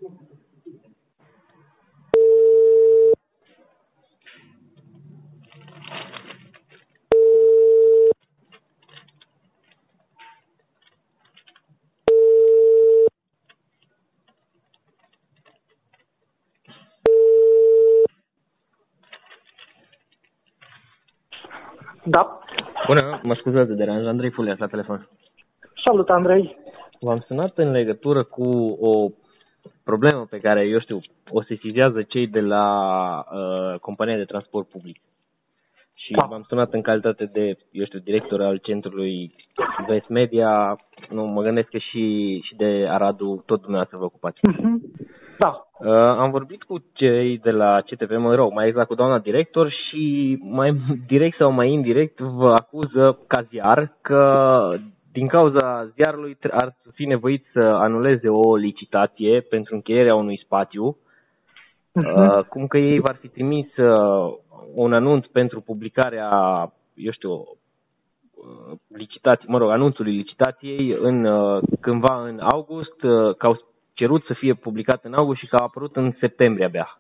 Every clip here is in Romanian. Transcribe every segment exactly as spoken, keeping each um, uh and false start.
Da. Bună, mă scuzați de deranj, Andrei Fulias la telefon. Salut, Andrei. V-am sunat în legătură cu o problemă pe care, eu știu, o sesizează cei de la uh, compania de transport public. Și Da. v-am sunat în calitate de, eu știu, director al centrului Vest Media. Nu, mă gândesc că și, și de Aradu tot dumneavoastră vă ocupați. Mm-hmm. Da. Uh, am vorbit cu cei de la C T V, mă rog, mai exact cu doamna director și mai direct sau mai indirect vă acuză ca ziar că din cauza ziarului ar fi nevoit să anuleze o licitație pentru încheierea unui spațiu, Mm-hmm. uh, cum că ei v-ar fi trimis uh, un anunț pentru publicarea, eu știu, uh, licitații, mă rog, anunțului licitației în, uh, cândva în august, uh, că au cerut să fie publicat în august și că a apărut în septembrie abia.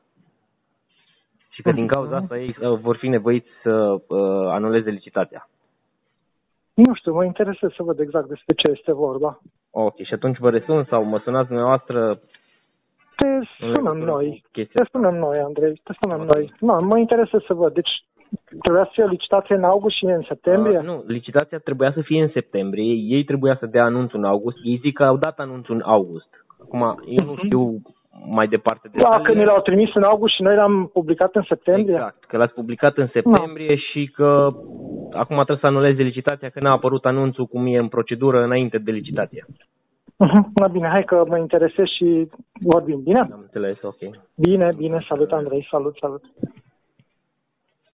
Și că din cauza asta ei uh, vor fi nevoiți să uh, anuleze licitația. Nu știu, mă interesez să văd exact despre ce este vorba. Ok, și atunci vă resun sau mă sunați dumneavoastră? Te sunăm noi. Te sunăm noi, Andrei. Te sunăm noi. Nu, mă interesez să văd. Deci trebuia să fie o licitație în august și în septembrie? Uh, nu, licitația trebuia să fie în septembrie. Ei trebuia să dea anunțul în august. Ei zic că au dat anunțul în august. Acum, eu nu știu mai departe de Da, că ne l-au trimis în august și noi l-am publicat în septembrie? Exact, că l-ați publicat în septembrie no. Și că acum trebuie să anuleze licitația, că n-a apărut anunțul cum e în procedură înainte de licitație. Uh-huh. Na bine, hai că mă interesez și vorbim, bine? Am înțeles, ok. Bine, bine, salut Andrei, salut, salut.